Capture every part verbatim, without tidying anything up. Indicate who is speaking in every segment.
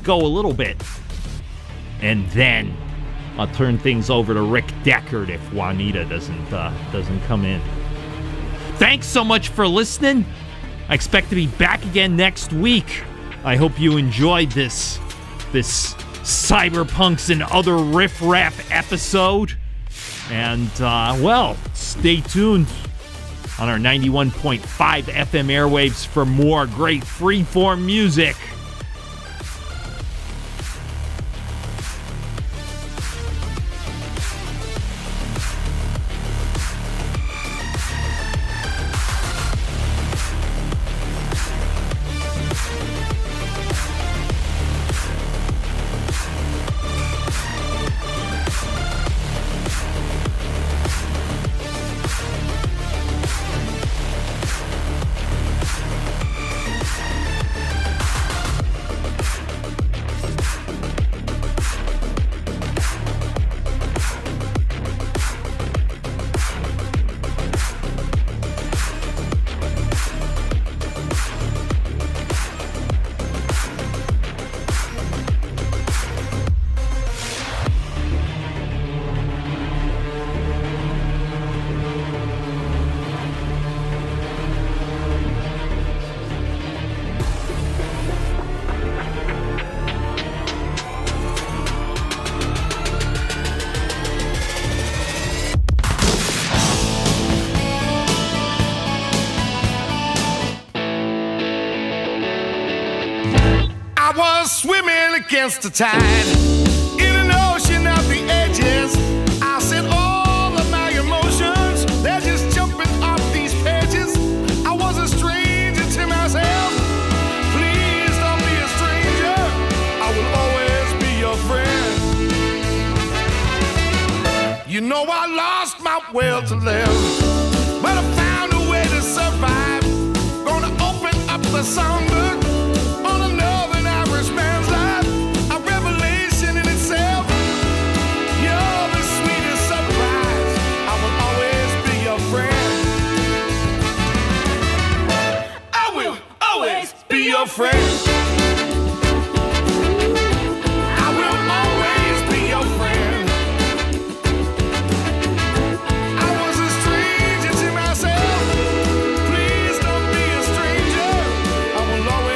Speaker 1: go a little bit. And then I'll turn things over to Rick Deckard if Juanita doesn't uh, doesn't come in. Thanks so much for listening. I expect to be back again next week. I hope you enjoyed this this Cyberpunks and Other Riff-Raff episode. And, uh, well, stay tuned on our ninety-one point five F M airwaves for more great freeform music.
Speaker 2: Against the tide, in an ocean of the edges, I said all of my emotions, they're just jumping off these pages. I was a stranger to myself. Please don't be a stranger. I will always be your friend. You know I lost my will to live, but I found a way to survive. Gonna open up the songbook on another average man's life. Your friend. I will always be your friend. I was a stranger to myself. Please don't be a stranger. I will always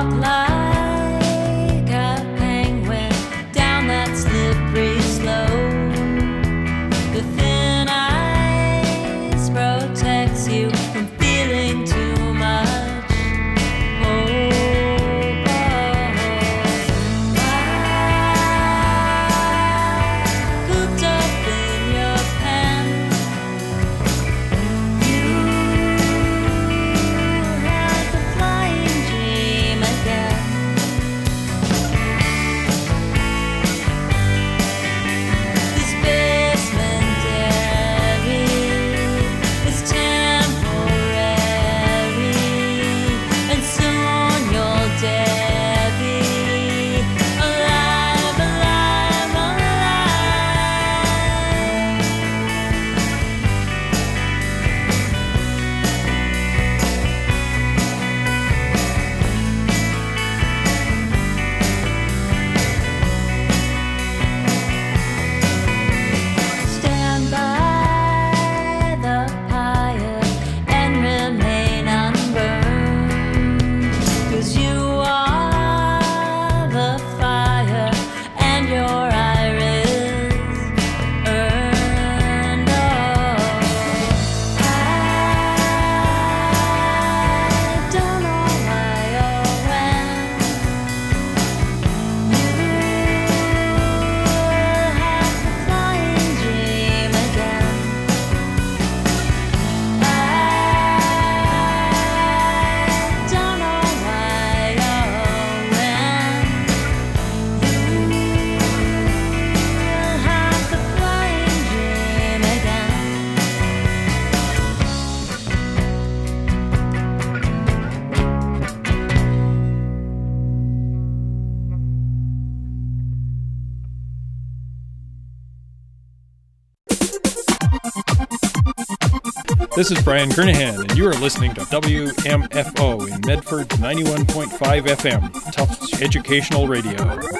Speaker 3: This is Brian Kernahan, and you are listening to W M F O in Medford, ninety-one point five F M, Tufts Educational Radio.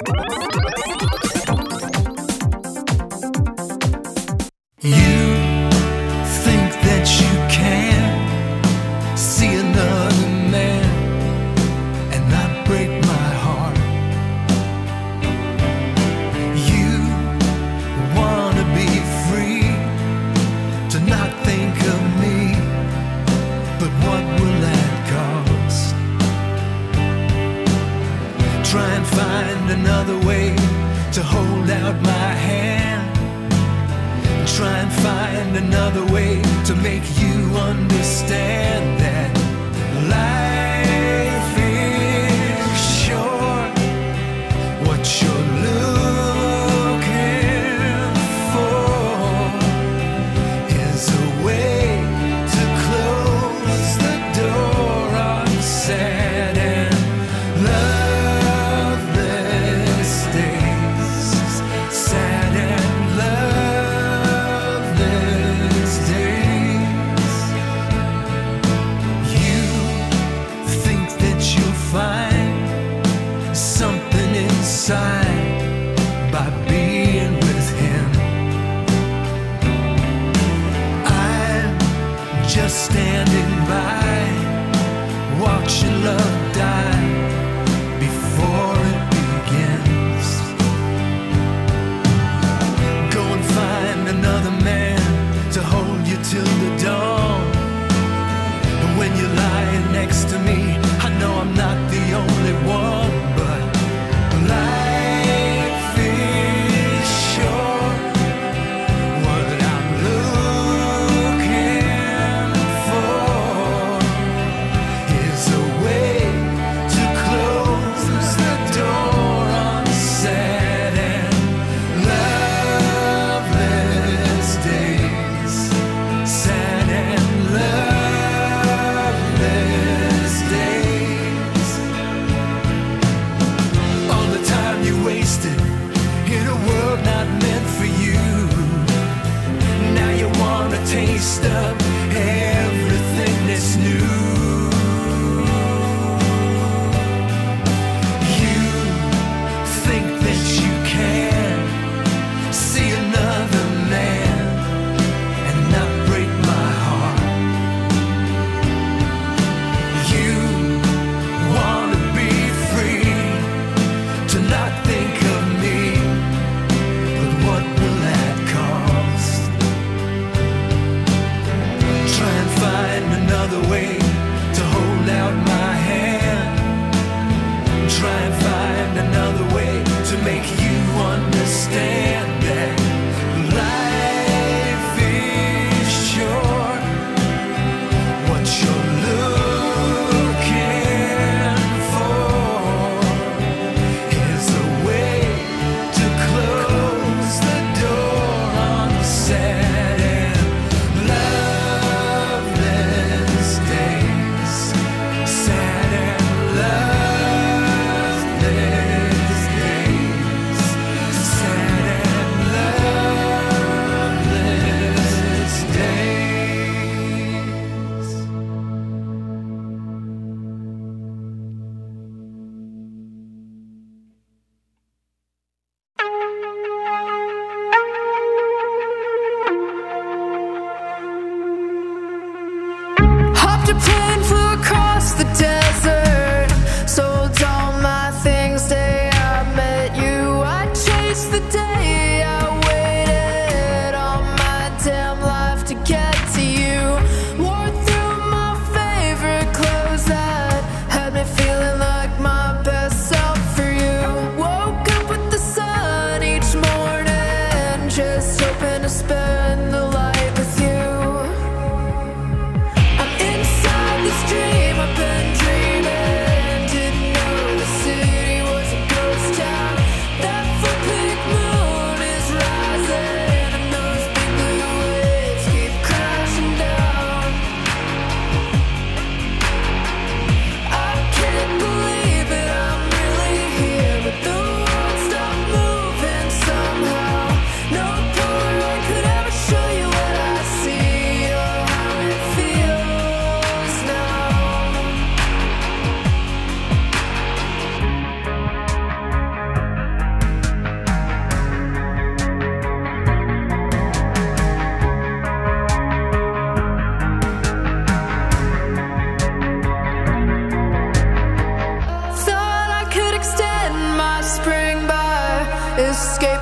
Speaker 2: You think that you can see another man and not break my heart. You wanna be free to not think of me, but what will that cost? Try and find another way to hold out my hand. Try and find another way to make you understand that life is short. What you're looking for is a way to close the door on sad and loveless days. Sad and loveless by being with him. I'm just standing by, watching love die before it begins. Go and find another man to hold you till the dawn. And when you're lying next to me, I know I'm not the only one, but life is short. What I'm looking for is a way to close the door on sad and loveless days. Sad and loveless days. All the time you wasted in a world not meant for you. Now you want a taste of everything that's new. You think that you can see another man and not break my heart. You want to be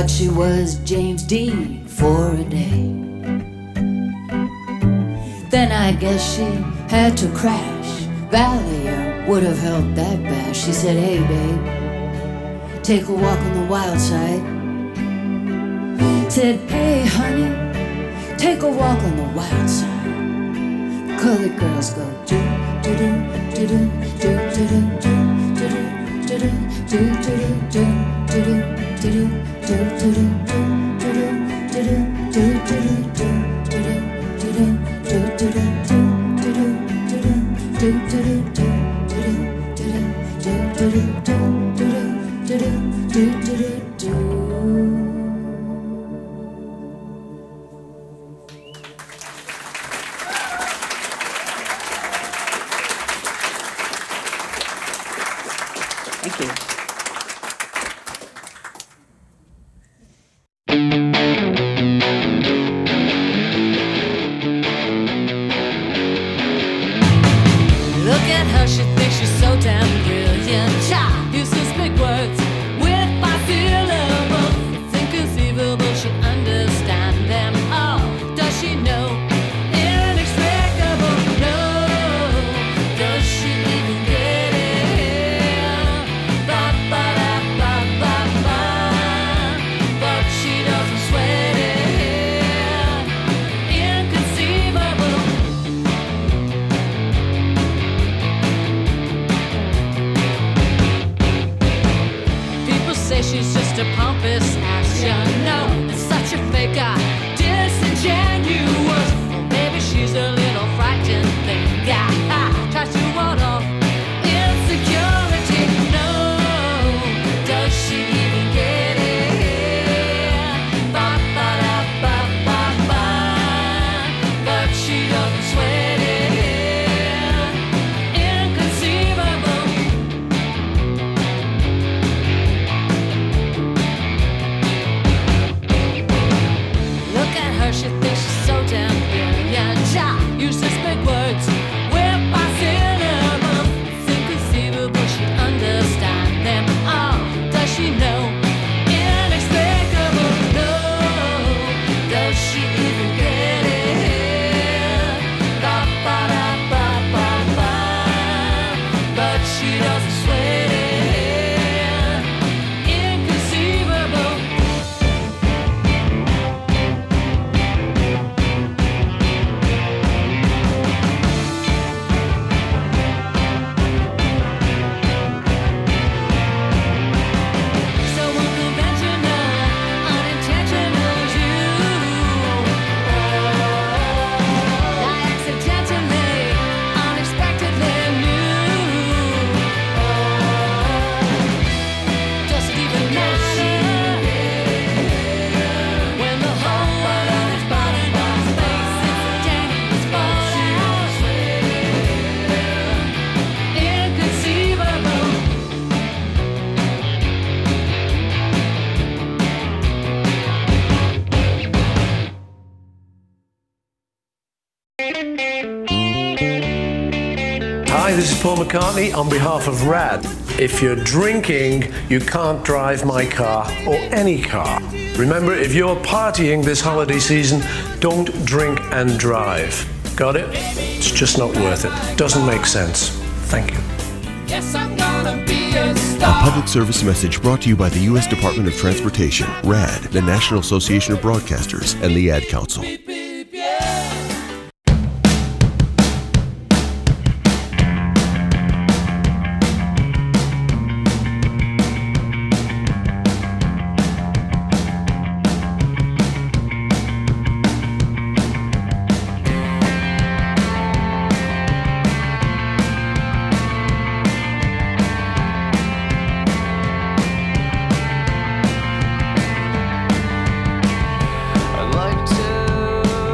Speaker 4: thought she was James Dean for a day. Then I guess she had to crash. Valium would have helped that bash. She said, hey babe, take a walk on the wild side. Said, hey honey, take a walk on the wild side. The colored girls go do do do do do do do do do do do do do
Speaker 5: Thank you.
Speaker 6: Look at her, she thinks she's so damn brilliant. Child uses big words with five syllables. It's inconceivable, she understands them all. Does she know? Inexplicable, no. Does she even get it? Ba ba da ba ba ba. But she doesn't sweat it. Inconceivable. People say she's just a pompous ass, you know. It's such a fake eye, disingenuous. Or maybe she's a little frightened thing. Yeah, tries to ward off insecurity. No, does she even get it? Ba ba da ba ba ba. But she doesn't sweat it. Inconceivable. Look at her, she thinks she's so damn brilliant. Child uses big words with five syllables. It's inconceivable, she understands them all. Does she know? Inexplicable, no. Does she even get it? Ba ba da ba ba ba. But she doesn't sweat it. Inconceivable. So unconventional, unintentional as you. I accidentally, unexpectedly knew. Does it even matter when the whole world is burning up space? Instantaneous fallout. Inconceivable.
Speaker 7: Hi, this is Paul McCartney on behalf of RAD. If you're drinking, you can't drive my car or any car. Remember, if you're partying this holiday season, don't drink and drive. Got it? It's just not worth it. Doesn't make sense. Thank you.
Speaker 6: Yes, I'm gonna be a
Speaker 8: A
Speaker 6: star.
Speaker 8: public service message brought to you by the U S Department of Transportation, RAD, the National Association of Broadcasters, and the Ad Council.
Speaker 6: Beep, beep, yeah.
Speaker 9: I'd like to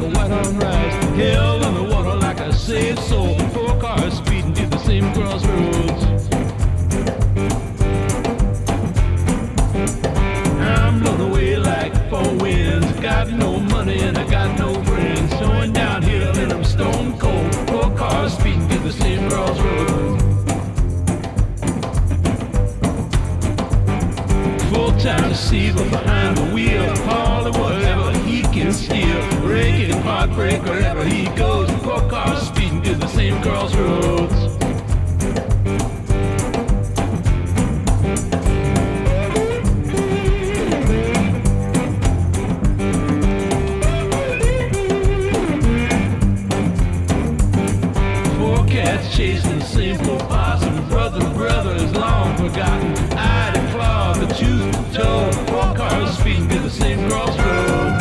Speaker 5: white on rice. Hell in the water like a saved soul. Four cars speeding to the same crossroads. I'm blown away like four winds. Got no money and I got no friends. Going downhill and I'm stone cold. Four cars speeding to the same crossroads. Full-time receiver behind the wheel. Hauling whatever he can steal. Breaking heartbreak wherever he goes. Four cars speeding to the same crossroads. Four cats chasing the same four possum. Brother, brother is long forgotten. Eye to claw, the tooth to toe. Four cars speeding to the same crossroad.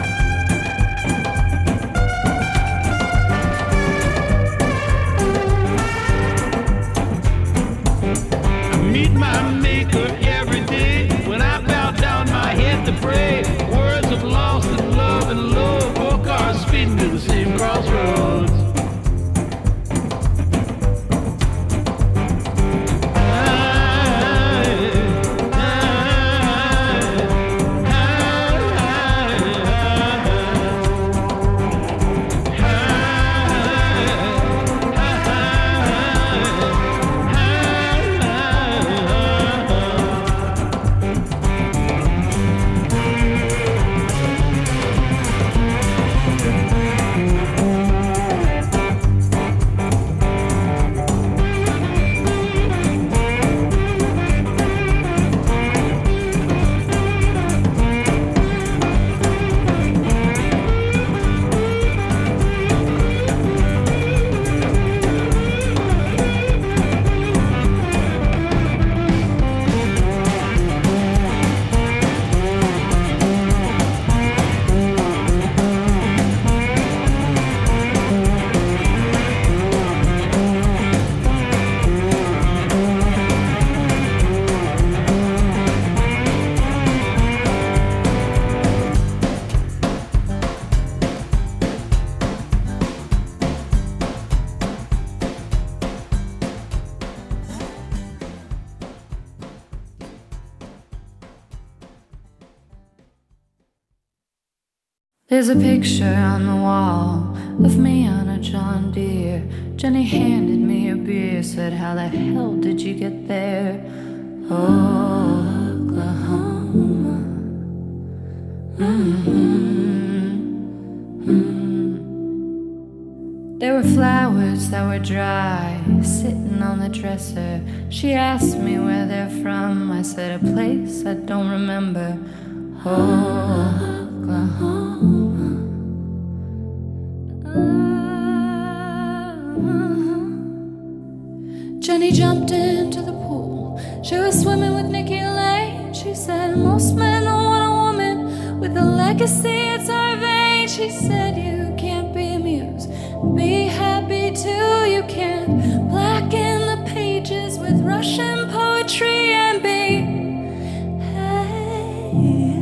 Speaker 5: I meet my maker every day. When I bow down my head to pray, words of lost and love and love. Four cars speeding to the same crossroads.
Speaker 6: There's a picture on the wall of me on a John Deere. Jenny handed me a beer, said, how the hell did you get there? Oklahoma. Mm-hmm. Mm-hmm. There were flowers that were dry, sitting on the dresser. She asked me where they're from. I said, a place I don't remember. Oklahoma. Jenny jumped into the pool. She was swimming with Nikki Lane. She said, most men don't want a woman with a legacy, it's our vein. She said, you can't be amused, be happy too. You can't blacken the pages with Russian poetry and be happy.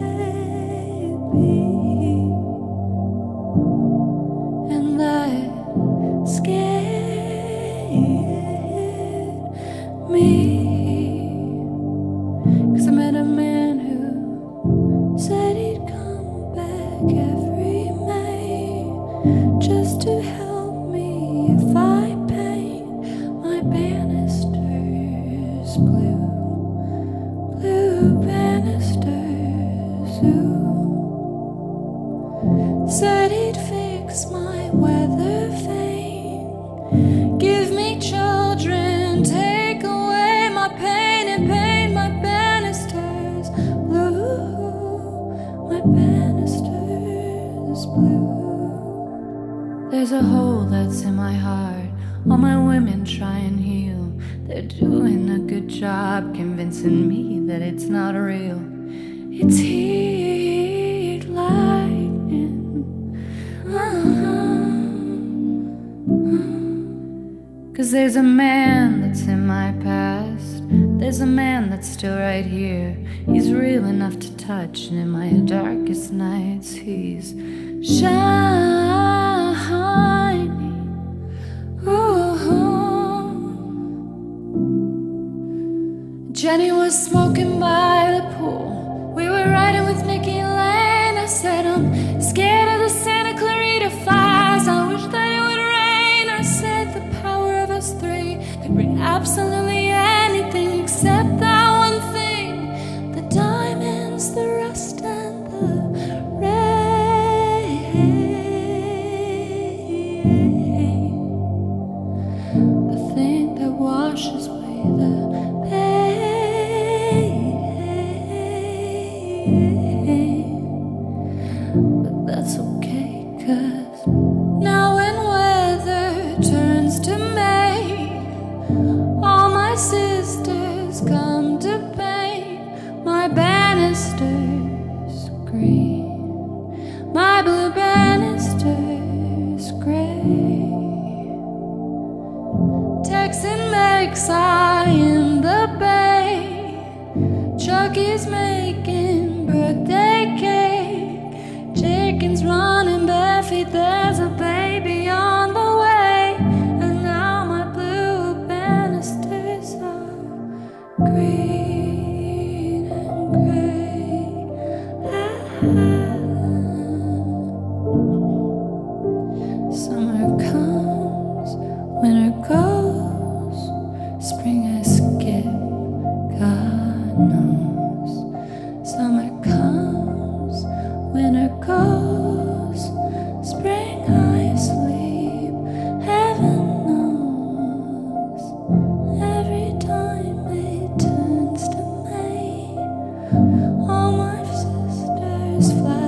Speaker 6: And that scared me, 'cause I met a man who said he'd come back every May just to help me if I paint my banisters blue, blue banisters. Ooh. Said he'd fix my weather vane, give me children, take away my pain and paint my banisters blue, my banisters blue. There's a hole that's in my heart, all my women try and heal. They're doing a good job convincing me that it's not real. It's heat lightning. Uh-huh. 'Cause there's a man that's in my past, there's a man that's still right here. He's real enough to touch, and in my darkest nights he's shining. Ooh. Jenny was smoking by the pool. We were riding with Nikki Lane. I said, I'm scared of the Santa Clarita fires. I wish that it would rain. I said, the power of us three could bring absolutely anything except that one thing. The diamonds, the rust, and the rain. The thing that washes away the but that's okay, 'cause now when weather turns to May, all my sisters come to paint my banisters green, my blue banisters gray. Tex and Meg's eye in the bay, Chucky's making birthday cake, chickens running bare feet, there's a baby on the way, and now my blue banisters are green and gray. Summer comes, winter goes, spring I skip, God knows. Summer comes, winter goes, spring I sleep, heaven knows. Every time it turns to May, all my sisters fly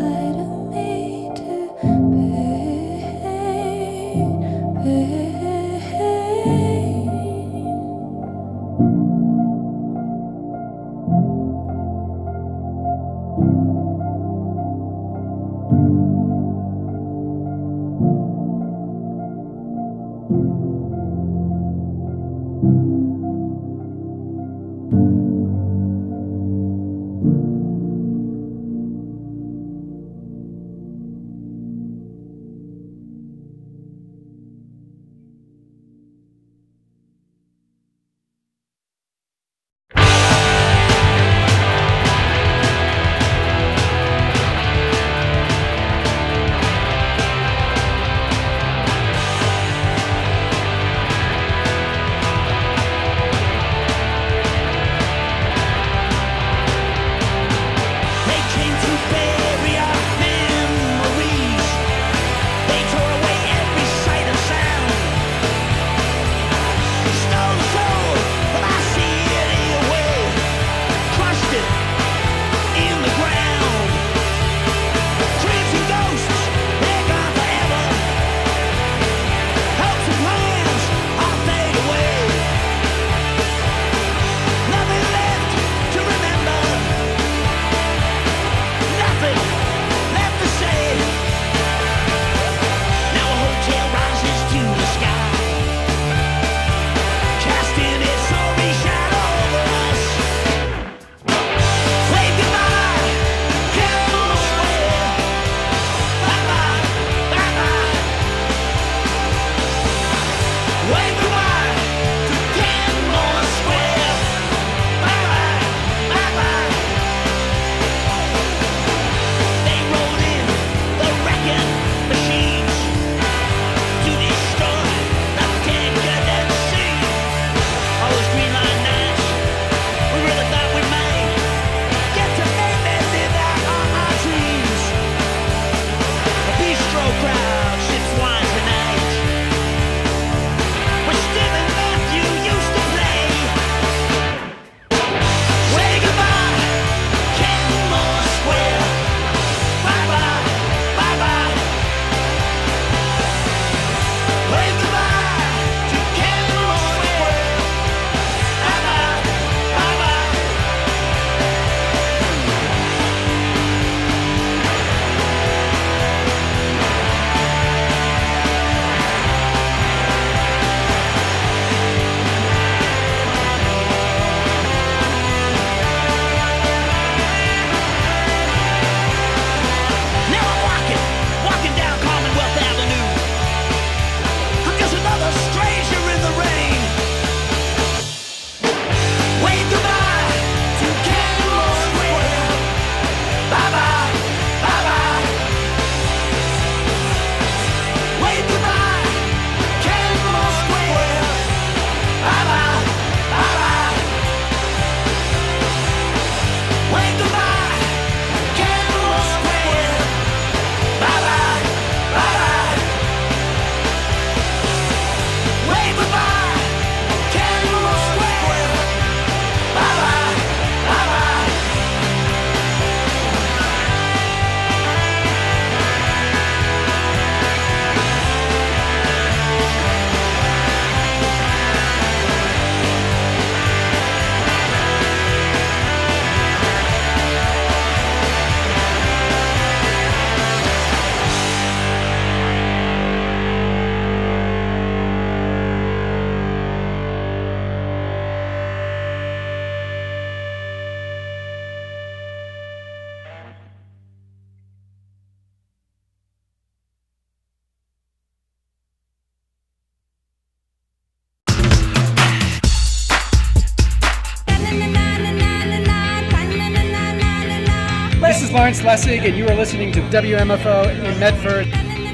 Speaker 3: This is Lawrence Lessig, and you are listening to W M F O in Medford.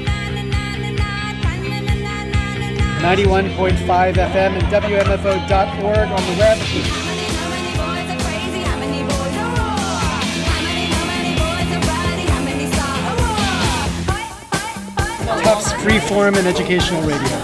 Speaker 3: ninety-one point five F M and W M F O dot org on the web. Tufts Freeform and Educational Radio.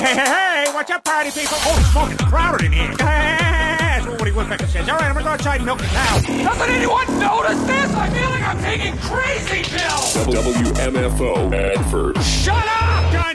Speaker 9: Hey, hey, hey, watch out, party people. Oh, it's smoking crowded in here. Hey, hey, hey, that's what Woody Woodpecker says. All right, I'm gonna go outside and milk the cow.
Speaker 10: Doesn't anyone notice this? I feel like I'm taking crazy pills.
Speaker 11: W M F O Medford.
Speaker 9: Shut up, guys!